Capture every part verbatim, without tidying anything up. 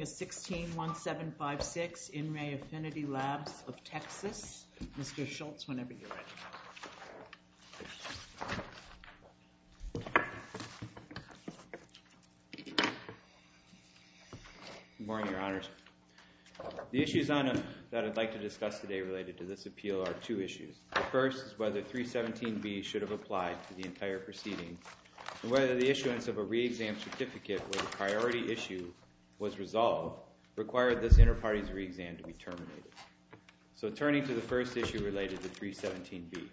is sixteen seventeen fifty-six, In Re Affinity Labs of Texas. Mister Schultz, whenever you're ready. Good morning, Your Honors. The issues on a, that I'd like to discuss today related to this appeal are two issues. The first is whether three seventeen B should have applied to the entire proceeding, and whether the issuance of a re-exam certificate where the priority issue was resolved required this inter-parties re-exam to be terminated. So turning to the first issue related to three seventeen B.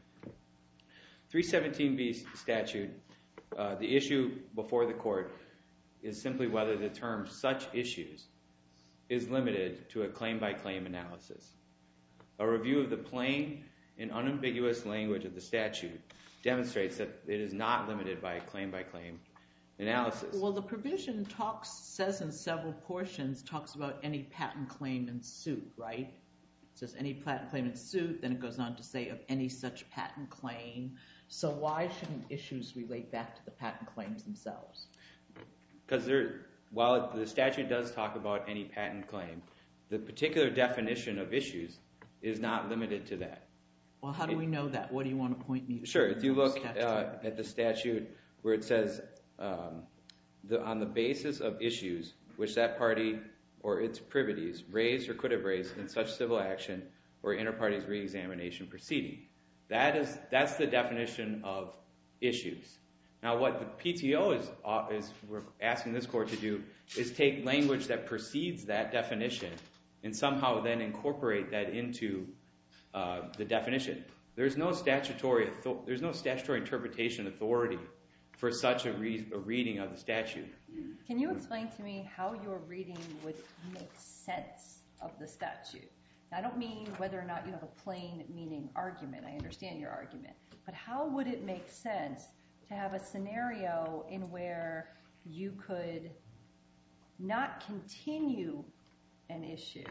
three seventeen B statute, uh, the issue before the court is simply whether the term such issues is limited to a claim-by-claim analysis. A review of the plain and unambiguous language of the statute demonstrates that it is not limited by a claim-by-claim analysis. Well, the provision talks, says in several portions, talks about any patent claim in suit, right? It says any patent claim in suit, then it goes on to say of any such patent claim. So why shouldn't issues relate back to the patent claims themselves? Because there, while the statute does talk about any patent claim, the particular definition of issues is not limited to that. Well, how do it, we know that? What do you want to point me to? Sure. If you look uh, at the statute where it says um, the, on the basis of issues which that party or its privities raised or could have raised in such civil action or inter-parties re-examination proceeding. That is, that's the definition of issues. Now, what the P T O is, uh, is we're asking this court to do is take language that precedes that definition and somehow then incorporate that into uh, the definition. There's no statutory there's no statutory interpretation authority for such a, re a reading of the statute. Can you explain to me how your reading would make sense of the statute? Now, I don't mean whether or not you have a plain meaning argument. I understand your argument. But how would it make sense to have a scenario in where you could not continue an issue,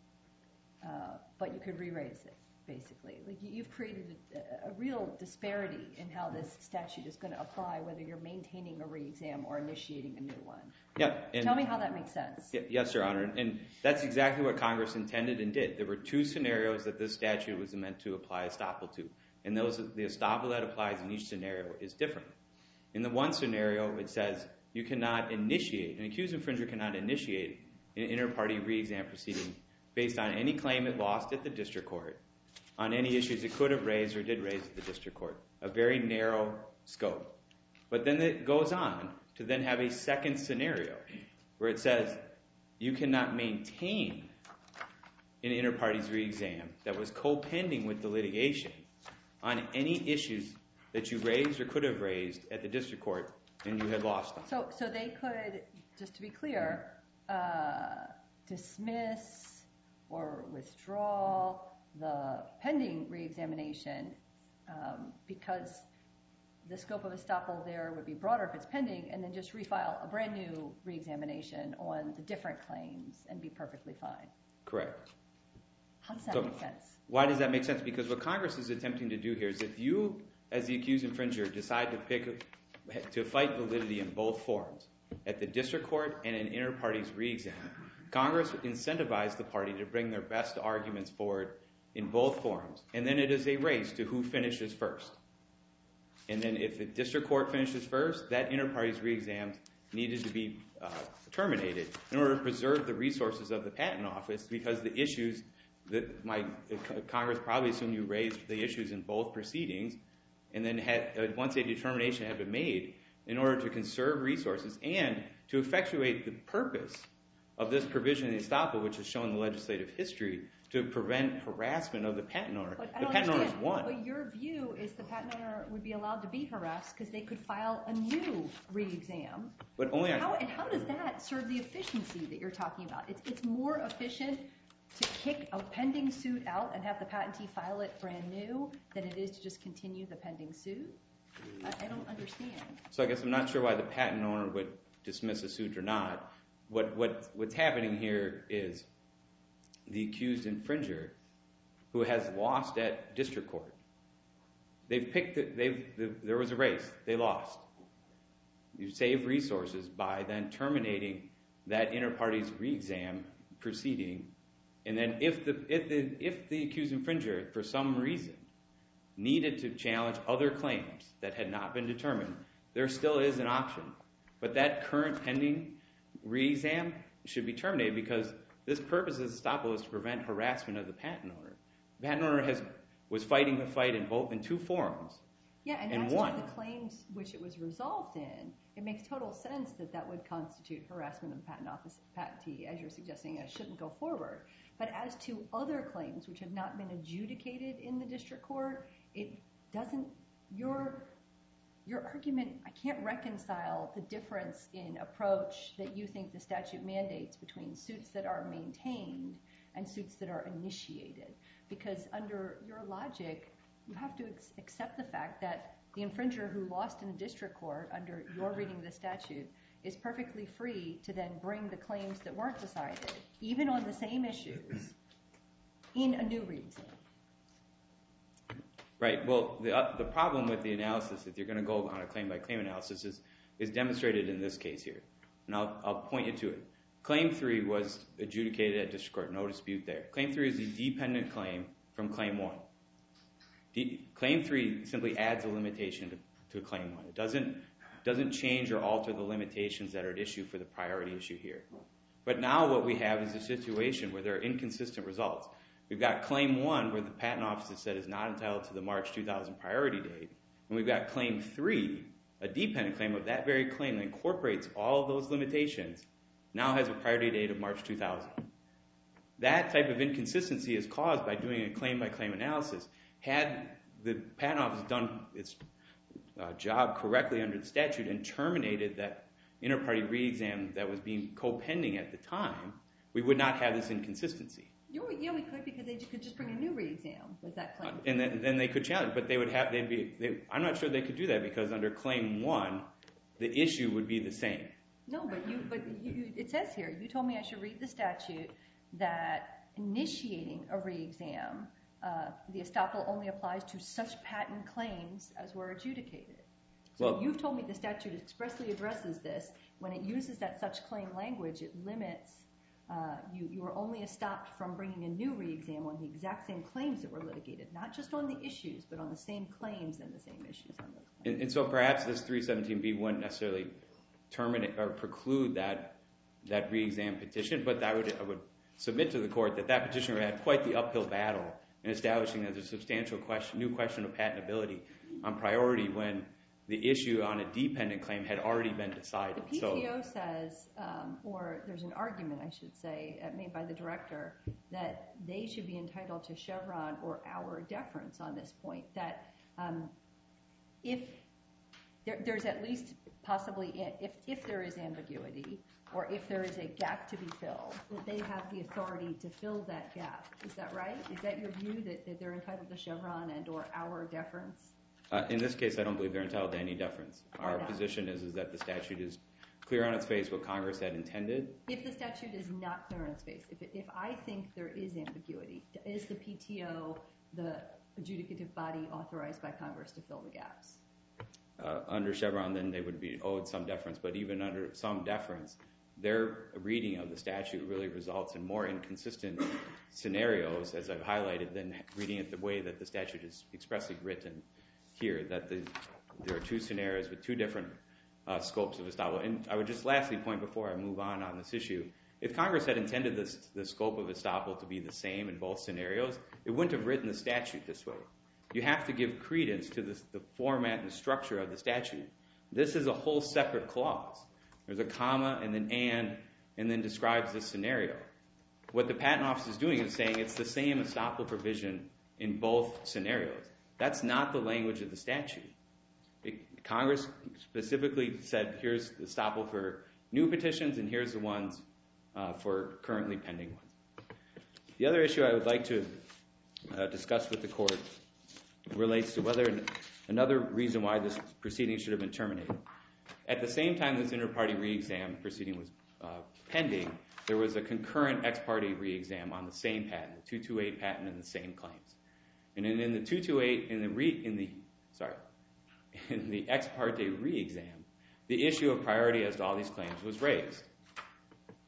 uh, but you could re-raise it, basically? Like you've created a, a real disparity in how this statute is going to apply, whether you're maintaining a re-exam or initiating a new one. Yeah, and tell me how that makes sense. Yes, Your Honor, and that's exactly what Congress intended and did. There were two scenarios that this statute was meant to apply estoppel to, and those the estoppel that applies in each scenario is different. In the one scenario, it says you cannot initiate, an accused infringer cannot initiate an inter-party re-exam proceeding based on any claim it lost at the district court, on any issues it could have raised or did raise at the district court, a very narrow scope. But then it goes on to then have a second scenario where it says you cannot maintain an inter-parties re-exam that was co-pending with the litigation on any issues that you raised or could have raised at the district court and you had lost them. So, so they could, just to be clear, uh, dismiss or withdraw the pending re-examination um, because the scope of estoppel there would be broader if it's pending, and then just refile a brand new re-examination on the different claims and be perfectly fine. Correct. How does that so, make sense? Why does that make sense? Because what Congress is attempting to do here is if you, as the accused infringer, decide to pick to fight validity in both forms, at the district court and an inter-parties re-exam, Congress incentivized the party to bring their best arguments forward in both forms, and then it is a race to who finishes first. And then if the district court finishes first, that inter-parties re-exam needed to be uh, terminated in order to preserve the resources of the patent office, because the issues that my Congress probably assumed you raised the issues in both proceedings, and then had, uh, once a determination had been made, in order to conserve resources and to effectuate the purpose of this provision in the estoppel, which is shown in the legislative history, to prevent harassment of the patent owner. But I the don't patent owner is understand. one. But your view is the patent owner would be allowed to be harassed because they could file a new re-exam. But only on, how, and how does that serve the efficiency that you're talking about? It's, it's more efficient to kick a pending suit out and have the patentee file it brand new than it is to just continue the pending suit? I, I don't understand. So I guess I'm not sure why the patent owner would dismiss a suit or not. What, what, what's happening here is the accused infringer who has lost at district court. They've picked, the, they've, the, there was a race, they lost. You save resources by then terminating that inter-parties re-exam proceeding, and then if the, if the, if the accused infringer, for some reason, needed to challenge other claims that had not been determined, there still is an option. But that current pending re-exam should be terminated because this purpose of estoppel is to prevent harassment of the patent owner. The patent owner has, was fighting the fight in both in two forums. Yeah, and, and as one. to the claims which it was resolved in, it makes total sense that that would constitute harassment of the patent office patentee, as you're suggesting, it shouldn't go forward. But as to other claims which have not been adjudicated in the district court, it doesn't, your, your argument, I can't reconcile the difference in approach that you think the statute mandates between suits that are maintained and suits that are initiated. Because under your logic, you have to ex- accept the fact that the infringer who lost in the district court under your reading of the statute is perfectly free to then bring the claims that weren't decided, even on the same issues, in a new re-exam. Right. Well, the, uh, the problem with the analysis, if you're going to go on a claim-by-claim analysis, is, is demonstrated in this case here. And I'll, I'll point you to it. Claim three was adjudicated at district court. No dispute there. Claim three is a dependent claim from claim one. De- claim three simply adds a limitation to, to claim one. It doesn't, doesn't change or alter the limitations that are at issue for the priority issue here. But now what we have is a situation where there are inconsistent results. We've got claim one where the patent office has said is not entitled to the March two thousand priority date. And we've got claim three, a dependent claim of that very claim that incorporates all of those limitations, now has a priority date of March two thousand. That type of inconsistency is caused by doing a claim-by-claim analysis. Had the patent office done its uh, job correctly under the statute and terminated that inter-party re-exam that was being co-pending at the time, we would not have this inconsistency. Yeah, we could, because they could just bring a new re-exam with that claim. Uh, and then, then they could challenge, but they would have, they'd be, they, I'm not sure they could do that because under claim one, the issue would be the same. No, but you, but you, it says here, you told me I should read the statute that initiating a re-exam, uh, the estoppel only applies to such patent claims as were adjudicated. So well, you've told me the statute expressly addresses this. When it uses that such claim language, it limits, uh, you, you are only stopped from bringing a new re-exam on the exact same claims that were litigated, not just on the issues, but on the same claims and the same issues on those claims. And, and so perhaps this three seventeen B wouldn't necessarily terminate or preclude that that re-exam petition, but I would, I would submit to the court that that petitioner had quite the uphill battle in establishing that there's a substantial question, new question of patentability on priority when the issue on a dependent claim had already been decided. The P T O so, says, um, or there's an argument, I should say, uh, made by the director, that they should be entitled to Chevron or our deference on this point, that um, if there, there's at least possibly, if, if there is ambiguity, or if there is a gap to be filled, that they have the authority to fill that gap. Is that right? Is that your view, that, that they're entitled to Chevron and or our deference? Uh, in this case, I don't believe they're entitled to any deference. Our position is, is that the statute is clear on its face what Congress had intended. If the statute is not clear on its face, if, it, if I think there is ambiguity, is the P T O the adjudicative body authorized by Congress to fill the gaps? Uh, under Chevron, then they would be owed some deference. But even under some deference, their reading of the statute really results in more inconsistent scenarios, as I've highlighted, than reading it the way that the statute is expressly written here, that the, there are two scenarios with two different uh, scopes of estoppel. And I would just lastly point before I move on on this issue, if Congress had intended this, the scope of estoppel to be the same in both scenarios, it wouldn't have written the statute this way. You have to give credence to this, the format and structure of the statute. This is a whole separate clause. There's a comma and then and, and then describes this scenario. What the Patent Office is doing is saying it's the same estoppel provision in both scenarios. That's not the language of the statute. It, Congress specifically said, here's the estoppel for new petitions and here's the ones uh, for currently pending ones. The other issue I would like to uh, discuss with the court relates to whether another reason why this proceeding should have been terminated. At the same time this inter-party re-exam proceeding was uh, pending, there was a concurrent ex-parte re-exam on the same patent, the two twenty-eight patent and the same claims. And in, in the two twenty-eight, in the re, in the sorry, in the ex parte re-exam, the issue of priority as to all these claims was raised.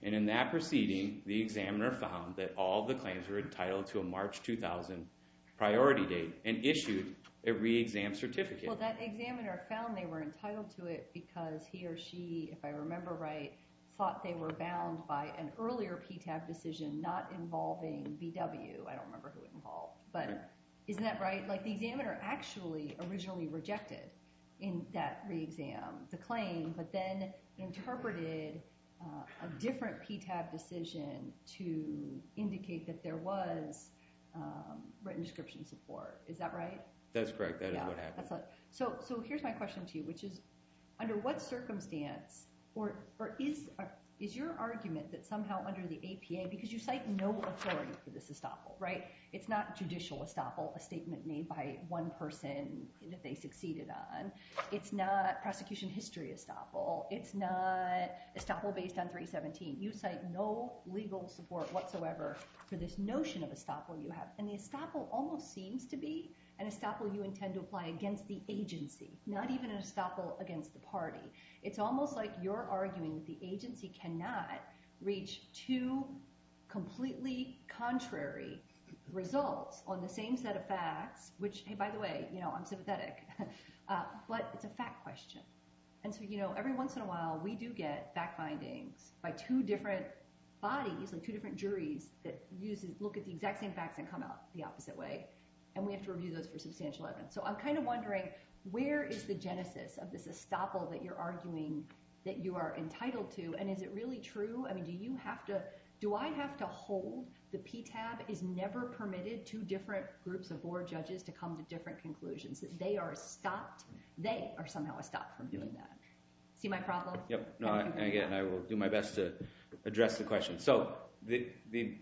And in that proceeding, the examiner found that all of the claims were entitled to a March two thousand priority date and issued a re-exam certificate. Well, that examiner found they were entitled to it because he or she, if I remember right, thought they were bound by an earlier P T A B decision not involving V W. I don't remember who it involved. But right. Isn't that right? Like the examiner actually originally rejected in that re-exam the claim, but then interpreted uh, a different P T A B decision to indicate that there was um, written description support. Is that right? That's correct. That yeah, is what happened. That's what, so, so here's my question to you, which is, under what circumstance, or or is uh, is your argument that somehow under the A P A, because you cite no authority for this estoppel, right? It's not judicial estoppel, a statement made by one person that they succeeded on. It's not prosecution history estoppel. It's not estoppel based on three seventeen. You cite no legal support whatsoever for this notion of estoppel you have. And the estoppel almost seems to be an estoppel you intend to apply against the agency, not even an estoppel against the party. It's almost like you're arguing that the agency cannot reach two completely contrary results on the same set of facts, which, hey, by the way, you know, I'm sympathetic, uh, but it's a fact question. And so, you know, every once in a while we do get fact findings by two different bodies, like two different juries that use, look at the exact same facts and come out the opposite way. And we have to review those for substantial evidence. So I'm kind of wondering, where is the genesis of this estoppel that you're arguing that you are entitled to? And is it really true? I mean, do you have to, do I have to hold the P T A B is never permitted two different groups of board judges to come to different conclusions, that they are stopped, they are somehow stopped from doing that? See my problem? Yep. No, I, again, I will do my best to address the question. So the, the,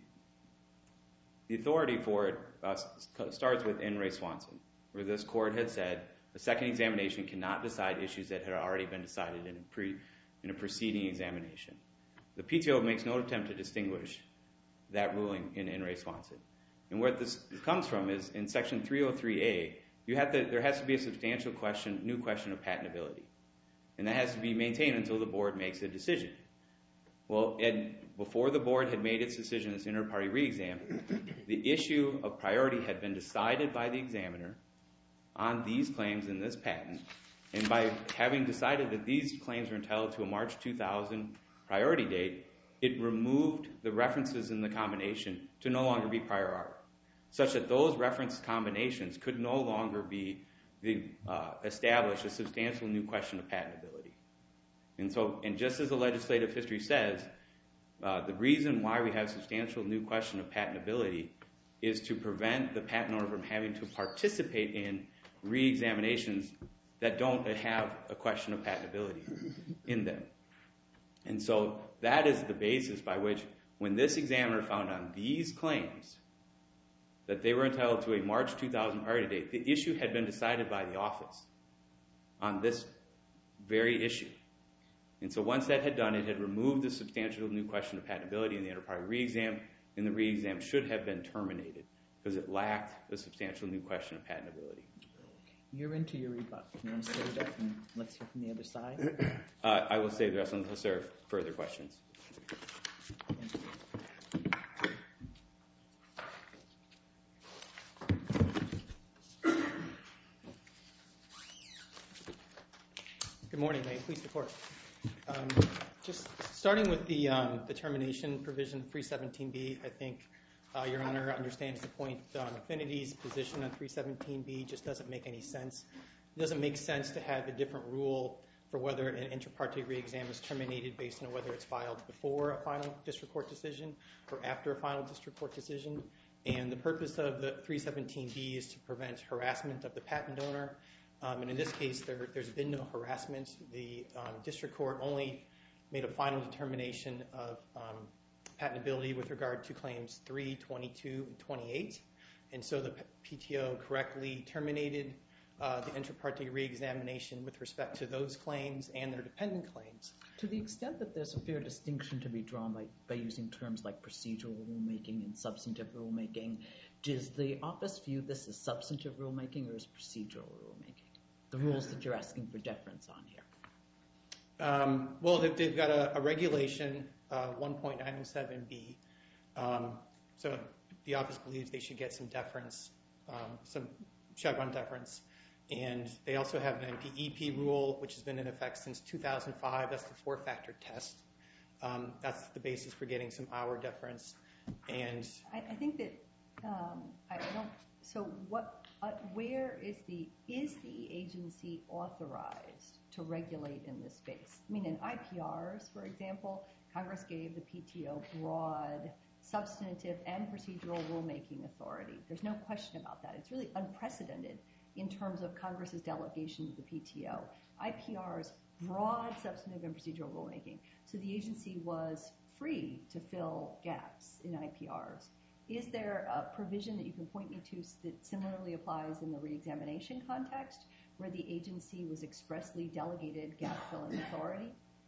the authority for it uh, starts with In re Swanson, where this court had said a second examination cannot decide issues that had already been decided in a, pre, in a preceding examination. The P T O makes no attempt to distinguish that ruling in In re Swanson. And where this comes from is in Section three oh three A, you have to, there has to be a substantial question, new question of patentability. And that has to be maintained until the board makes a decision. Well, and before the board had made its decision in this inter-party re-exam, the issue of priority had been decided by the examiner on these claims in this patent. And by having decided that these claims were entitled to a March two thousand priority date, it removed the references in the combination to no longer be prior art, such that those reference combinations could no longer be the, uh, establish a substantial new question of patentability. And so, and just as the legislative history says, uh, the reason why we have substantial new question of patentability is to prevent the patent owner from having to participate in re-examinations that don't have a question of patentability in them. And so that is the basis by which, when this examiner found on these claims that they were entitled to a March two thousand priority date, the issue had been decided by the office on this very issue. And so once that had done, it had removed the substantial new question of patentability in the inter-party re-exam, and the re-exam should have been terminated because it lacked the substantial new question of patentability. You're into your rebuttal. You want to save that and let's hear from the other side? Uh, I will save the rest unless there are further questions. Good morning, may it please the court. Um, just starting with the, um, the termination provision, three seventeen B, I think uh, Your Honor understands the point on Affinity's position on three seventeen B just doesn't make any sense. It doesn't make sense to have a different rule for whether an inter-party re-exam is terminated based on whether it's filed before a final district court decision or after a final district court decision. And the purpose of the three seventeen B is to prevent harassment of the patent owner. Um, and in this case, there, there's been no harassment. The um, district court only made a final determination of um, patentability with regard to claims three, twenty-two, and twenty-eight. And so the P T O correctly terminated uh, the inter-party re-examination with respect to those claims and their dependent claims. To the extent that there's a fair distinction to be drawn by, by using terms like procedural rulemaking and substantive rulemaking, does the office view this as substantive rulemaking or as procedural rulemaking? The rules that you're asking for deference on here. Um, well, they've, they've got a, a regulation, uh, one point nine oh seven B. Um, so the office believes they should get some deference, um, some Chevron deference. And they also have an N P E P rule, which has been in effect since two thousand five. That's the four-factor test. Um, that's the basis for getting some hour deference. And I, I think that um, I don't. So what? Uh, where is the is the agency authorized to regulate in this space? I mean, in I P Rs, for example, Congress gave the P T O broad substantive and procedural rulemaking authority. There's no question about that. It's really unprecedented in terms of Congress's delegation to the P T O. I P Rs, broad substantive and procedural rulemaking. So the agency was free to fill gaps in I P Rs. Is there a provision that you can point me to that similarly applies in the reexamination context where the agency was expressly delegated gap-filling authority?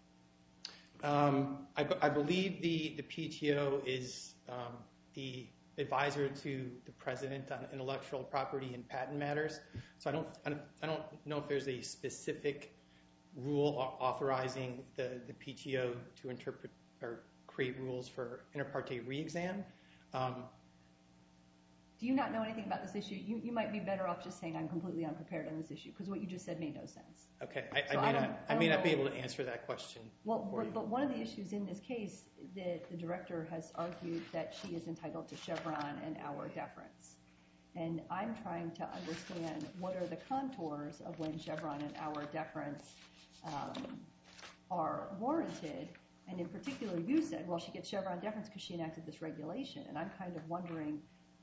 Um, I, I believe the, the P T O is um, the advisor to the president on intellectual property and patent matters. So I don't, I don't, I don't know if there's a specific rule authorizing the, the P T O to interpret or create rules for inter parte re-exam. Um, Do you not know anything about this issue? You, you might be better off just saying I'm completely unprepared on this issue because what you just said made no sense. Okay, I, So I may, I not, don't- I I may don't not be know- able to answer that question. Well, for you. but, but one of the issues in this case that the director has argued that she is entitled to Chevron and our deference. And I'm trying to understand what are the contours of when Chevron and our deference um, are warranted. And in particular, you said, well, she gets Chevron deference because she enacted this regulation. And I'm kind of wondering,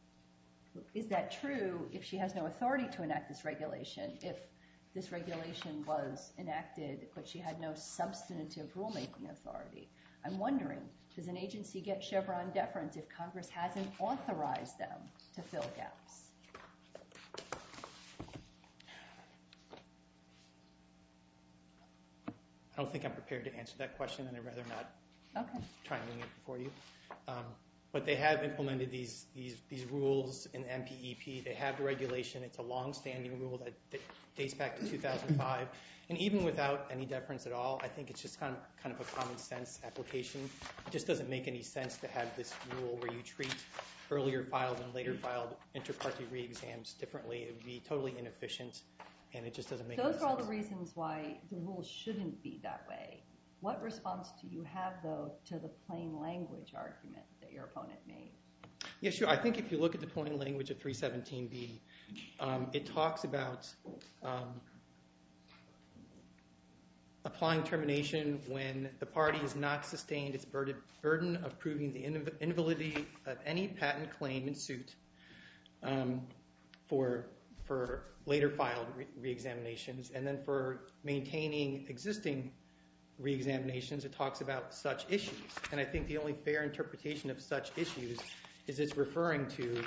is that true if she has no authority to enact this regulation? If this regulation was enacted, but she had no substantive rulemaking authority. I'm wondering, does an agency get Chevron deference if Congress hasn't authorized them to fill gaps? I don't think I'm prepared to answer that question, and I'd rather not Okay. try and wing it before you. Um, but they have implemented these, these, these rules in N P E P. They have the regulation. It's a long-standing rule that, that dates back to two thousand five. And even without any deference at all, I think it's just kind of, kind of a common sense application. It just doesn't make any sense to have this rule where you treat earlier filed and later filed inter parte re-exams differently. It would be totally inefficient, and it just doesn't make any sense. Those are all the reasons why the rules shouldn't be that way. What response do you have, though, to the plain language argument that your opponent made? Yeah, sure. I think if you look at the plain language of three seventeen B, um, it talks about um, applying termination when the party has not sustained its burden, burden of proving the inv- invalidity of any patent claim in suit um, for, for later filed re- re-examinations. And then for maintaining existing re-examinations, it talks about such issues. And I think the only fair interpretation of such issues is it's referring to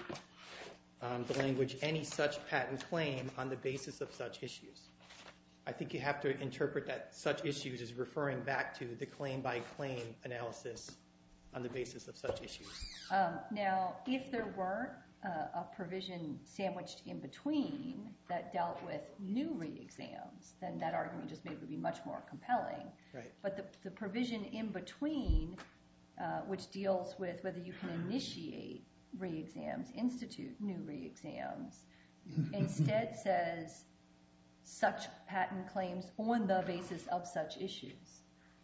um, the language, any such patent claim on the basis of such issues. I think you have to interpret that such issues as referring back to the claim-by-claim analysis on the basis of such issues. Um, now, if there weren't uh, a provision sandwiched in between that dealt with new re-exams, then that argument just made would be much more compelling. Right. But the, the provision in between, uh, which deals with whether you can initiate re-exams, institute new re-exams, instead says such patent claims on the basis of such issues.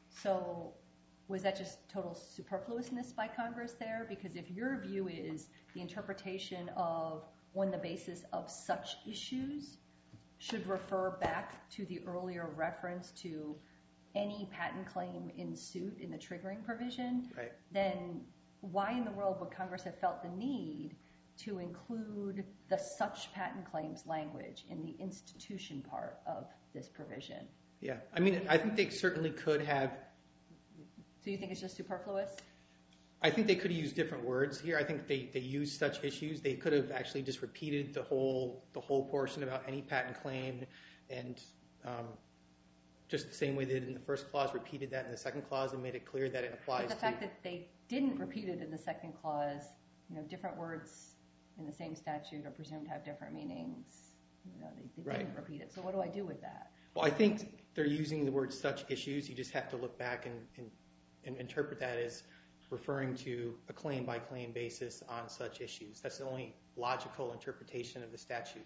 So was that just total superfluousness by Congress there? Because if your view is the interpretation of on the basis of such issues should refer back to the earlier reference to any patent claim in suit in the triggering provision, Right. then why in the world would Congress have felt the need to include the such patent claims language in the institution part of this provision? Yeah. I mean, I think they certainly could have. So you think it's just superfluous? I think they could have used different words here. I think they, they used such issues. They could have actually just repeated the whole the whole portion about any patent claim, and um, just the same way they did in the first clause, repeated that in the second clause and made it clear that it applies But the to. fact that they didn't repeat it in the second clause, you know, different words in the same statute are presumed to have different meanings. You know, they, they Right. didn't repeat it. So what do I do with that? Well, I think they're using the word such issues. You just have to look back and, and, and interpret that as referring to a claim-by-claim basis on such issues. That's the only logical interpretation of the statute.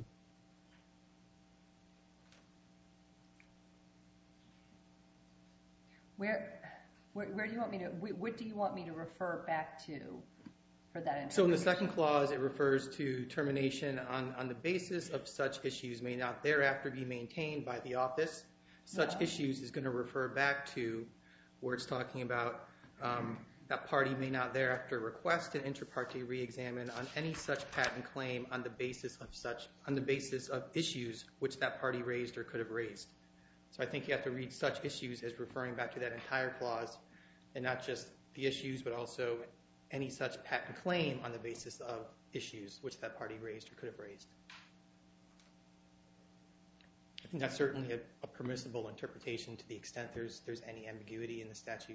Where, where, where do you want me to, what do you want me to refer back to for that interpretation? So in the second clause, it refers to termination on, on the basis of such issues may not thereafter be maintained by the office. Such Yeah. issues is going to refer back to where it's talking about um, that party may not thereafter request an inter partes re-examine on any such patent claim on the basis of such, on the basis of issues which that party raised or could have raised. So I think you have to read such issues as referring back to that entire clause, and not just the issues, but also any such patent claim on the basis of issues which that party raised or could have raised. I think that's certainly a, a permissible interpretation to the extent there's there's any ambiguity in the statute.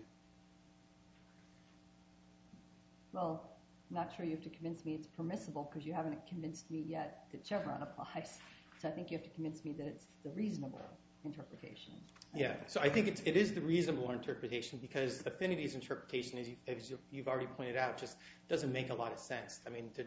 Well, I'm not sure you have to convince me it's permissible because you haven't convinced me yet that Chevron applies. So I think you have to convince me that it's the reasonable interpretation. Yeah, so I think it's, it is the reasonable interpretation because Affinity's interpretation, as, you, as you've already pointed out, just doesn't make a lot of sense. I mean, the,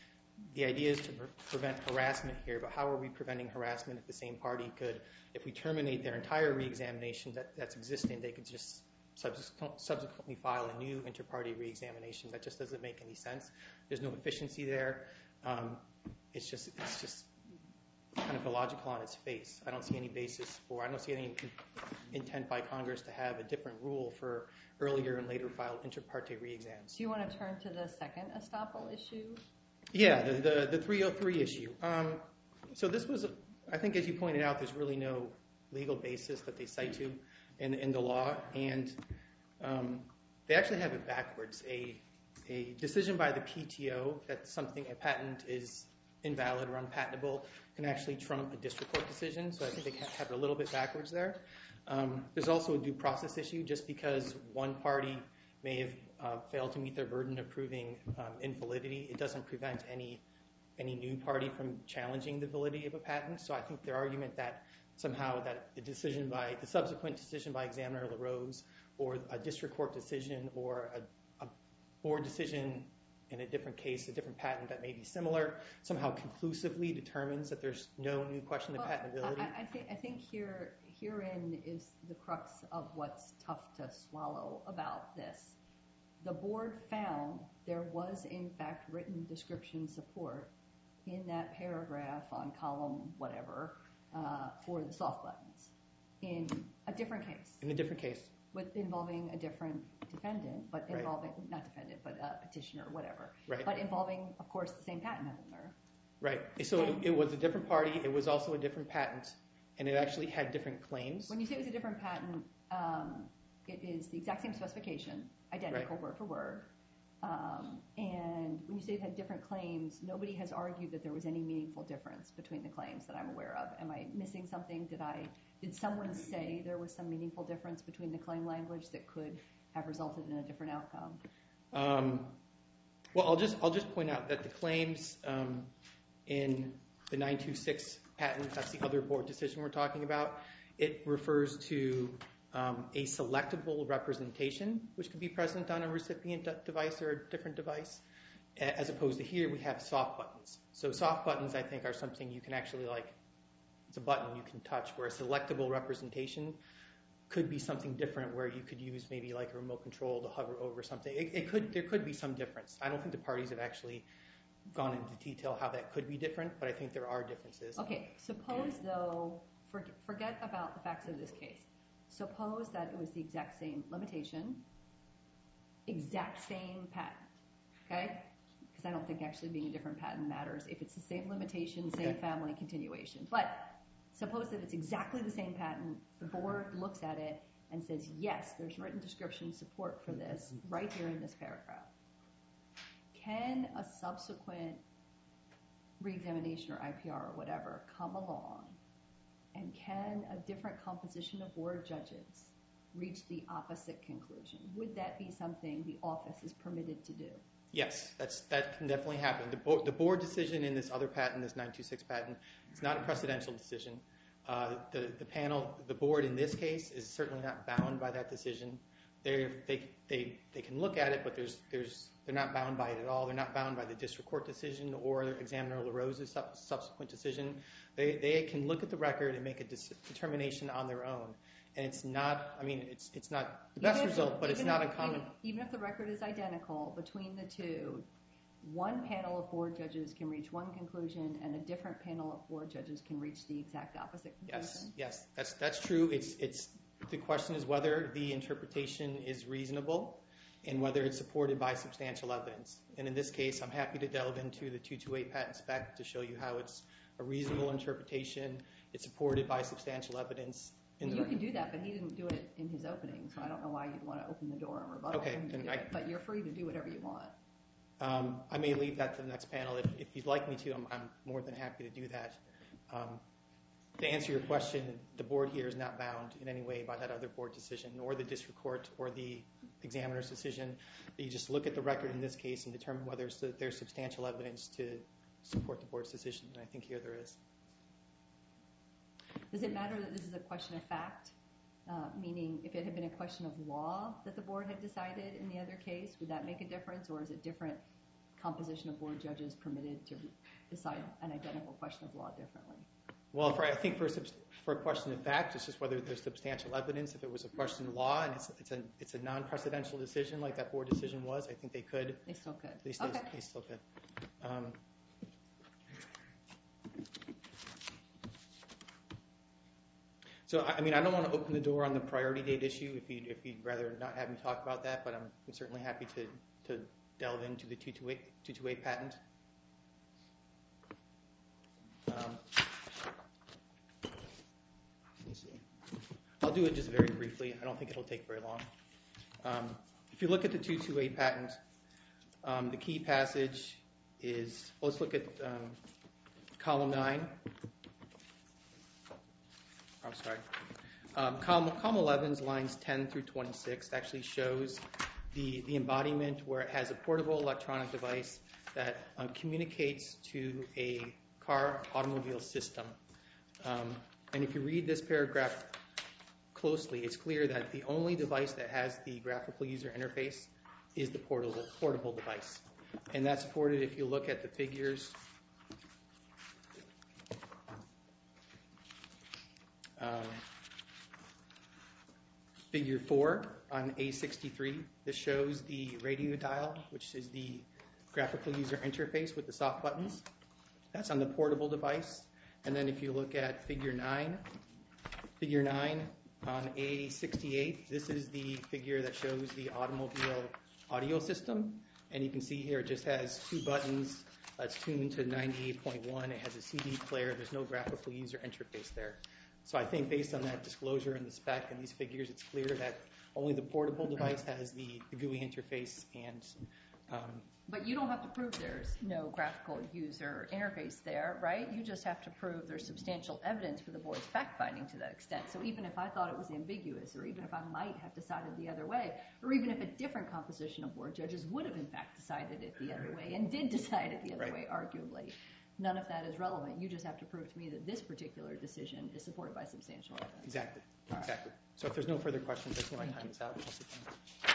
the idea is to pre prevent harassment here, but how are we preventing harassment if the same party could, if we terminate their entire re-examination that, that's existing, they could just subsequent, subsequently file a new inter-party re-examination. That just doesn't make any sense. There's no efficiency there. Um, it's just, it's just kind of illogical on its face. I don't see any basis for, I don't see any intent by Congress to have a different rule for earlier and later filed inter partes re-exams. Do you want to turn to the second estoppel issue? Yeah, the, the, the three oh three issue. Um, so this was, I think as you pointed out, there's really no legal basis that they cite to in, in the law, and um, they actually have it backwards. A, a decision by the P T O that something, a patent is invalid or unpatentable can actually trump a district court decision, so I think they have it a little bit backwards there. Um, there's also a due process issue. Just because one party may have uh, failed to meet their burden of proving um, invalidity, it doesn't prevent any any new party from challenging the validity of a patent. So I think their argument that somehow that the decision by, the subsequent decision by Examiner LaRose or a district court decision or a, a board decision in a different case, a different patent that may be similar, somehow conclusively determines that there's no new question of Well, patentability. I, I think I think here herein is the crux of what's tough to swallow about this. The board found there was in fact written description support in that paragraph on column whatever uh, for the soft buttons in a different case. In a different case. With involving a different defendant, but Right. involving, not defendant, but uh, petitioner or whatever. Right. But involving, of course, the same patent owner. Right. So it, it was a different party. It was also a different patent, and it actually had different claims. When you say it was a different patent, um, it is the exact same specification, identical Right. word for word. Um, and when you say it had different claims, nobody has argued that there was any meaningful difference between the claims that I'm aware of. Am I missing something? Did I, did someone say there was some meaningful difference between the claim language that could have resulted in a different outcome? Um, well, I'll just I'll just point out that the claims um, in the nine two six patent, that's the other board decision we're talking about, it refers to um, a selectable representation, which could be present on a recipient device or a different device, as opposed to here we have soft buttons. So soft buttons, I think, are something you can actually, like, it's a button you can touch, where a selectable representation could be something different, where you could use maybe like a remote control to hover over something. It, it could, there could be some difference. I don't think the parties have actually gone into detail how that could be different, but I think there are differences. Okay, suppose though, forget, forget about the facts of this case. Suppose that it was the exact same limitation, exact same patent, okay? Because I don't think actually being a different patent matters if it's the same limitation, same Okay. family continuation. But suppose that it's exactly the same patent, the board looks at it and says, yes, there's written description support for this right here in this paragraph. Can a subsequent re-examination or I P R or whatever come along, and can a different composition of board judges reach the opposite conclusion? Would that be something the office is permitted to do? Yes, that's, that can definitely happen. The, bo the board decision in this other patent, this nine two six patent, it's not a precedential decision. Uh, the, the panel, the board in this case, is certainly not bound by that decision. They're, they they they can look at it, but there's there's they're not bound by it at all. They're not bound by the district court decision or Examiner LaRose's sub- subsequent decision. They they can look at the record and make a dis- determination on their own. And it's not, I mean, it's it's not the best Even if- result, but it's even not if- uncommon. Even, even if the record is identical between the two, one panel of board judges can reach one conclusion, and a different panel of board judges can reach the exact opposite conclusion. Yes, yes, that's that's true. It's it's the question is whether the interpretation is reasonable and whether it's supported by substantial evidence. And in this case, I'm happy to delve into the two twenty-eight patent spec to show you how it's a reasonable interpretation. It's supported by substantial evidence. In the You record. can do that, but he didn't do it in his opening, so I don't know why you'd want to open the door and rebuttal Okay, him to then do I- it. But you're free to do whatever you want. Um, I may leave that to the next panel. If, if you'd like me to, I'm, I'm more than happy to do that. Um, to answer your question, the board here is not bound in any way by that other board decision, or the district court, or the examiner's decision. You just look at the record in this case and determine whether there's substantial evidence to support the board's decision, and I think here there is. Does it matter that this is a question of fact? Uh, meaning, if it had been a question of law that the board had decided in the other case, would that make a difference, or is it different composition of board judges permitted to decide an identical question of law differently? Well, for, I think for a, for a question of fact, it's just whether there's substantial evidence. If it was a question of law and it's, it's a it's a non-precedential decision like that board decision was, I think they could. They still could. At least okay. they, they still could. Um, So, I mean, I don't want to open the door on the priority date issue if you'd, if you'd rather not have me talk about that, but I'm, I'm certainly happy to, to delve into the two twenty-eight patent. Um, let me see. I'll do it just very briefly. I don't think it'll take very long. Um, if you look at the two twenty-eight patent, um, the key passage is, let's look at um, column nine. I'm sorry. Um, column, column eleven's lines ten through twenty-six actually shows the, the embodiment where it has a portable electronic device that uh, communicates to a car automobile system. Um, and if you read this paragraph closely, it's clear that the only device that has the graphical user interface is the portable, portable device. And that's supported if you look at the figures. Um, figure four on A sixty-three, this shows the radio dial, which is the graphical user interface with the soft buttons. That's on the portable device. And then if you look at figure nine, figure nine on A sixty-eight, this is the figure that shows the automobile audio system. And you can see here it just has two buttons. It's tuned to ninety-eight point one. It has a C D player. There's no graphical user interface there. So I think based on that disclosure in the spec and these figures, it's clear that only the portable device has the, the G U I interface. And um, But you don't have to prove there's no graphical user interface there, right? You just have to prove there's substantial evidence for the board's fact-finding to that extent. So even if I thought it was ambiguous, or even if I might have decided the other way, or even if a different composition of board judges would have in fact decided it the other way, and did decide it the other Right. way, arguably, none of that is relevant. You just have to prove to me that this particular decision is supported by substantial evidence. exactly, exactly. So if there's no further questions, I think my time is out. I'll sit down.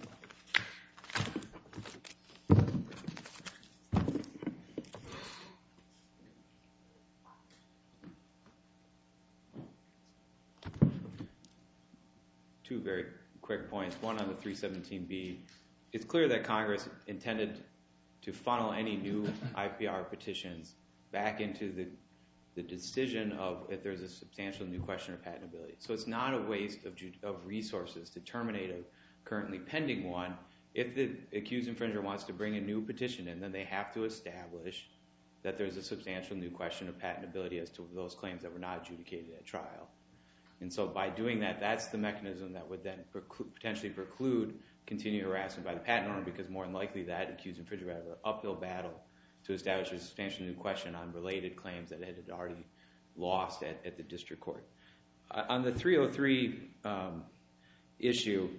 Two very quick points. One on the three seventeen B. It's clear that Congress intended to funnel any new I P R petitions back into the, the decision of if there's a substantial new question of patentability. So it's not a waste of, of resources to terminate a currently pending one. If the accused infringer wants to bring a new petition in, then they have to establish that there's a substantial new question of patentability as to those claims that were not adjudicated at trial. And so by doing that, that's the mechanism that would then preclude, potentially preclude continued harassment by the patent owner, because more than likely that accused infringer would have an uphill battle to establish a substantial new question on related claims that it had already lost at, at the district court. Uh, on the three oh three um, issue,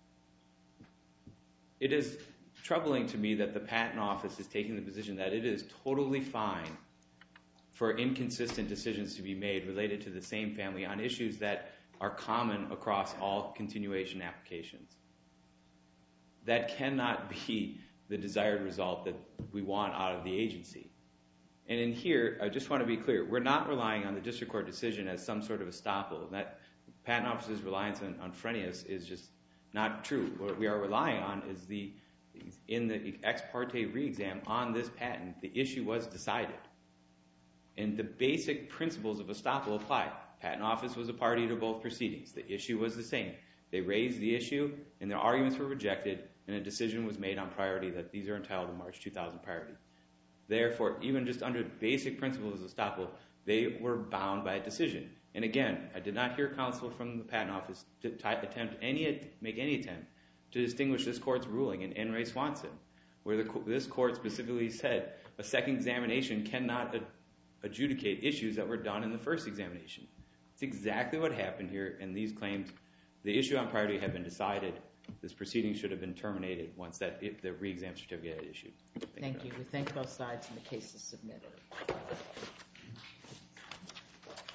it is troubling to me that the Patent Office is taking the position that it is totally fine for inconsistent decisions to be made related to the same family on issues that are common across all continuation applications. That cannot be the desired result that we want out of the agency. And in here, I just want to be clear, we're not relying on the district court decision as some sort of estoppel. That Patent Office's reliance on, on Frenius is just not true. What we are relying on is the, in the ex parte re-exam on this patent, the issue was decided. And the basic principles of estoppel apply. Patent Office was a party to both proceedings. The issue was the same. They raised the issue, and their arguments were rejected, and a decision was made on priority that these are entitled to March two thousand priority. Therefore, even just under basic principles of estoppel, they were bound by a decision. And again, I did not hear counsel from the Patent Office to attempt any, make any attempt to distinguish this court's ruling in N. Ray Swanson, where the, this court specifically said a second examination cannot ad, adjudicate issues that were done in the first examination. It's exactly what happened here, and these claims, the issue on priority had been decided. This proceeding should have been terminated once that if the re-exam certificate had issued. Thank, thank you. you. We thank both sides, and the case is submitted.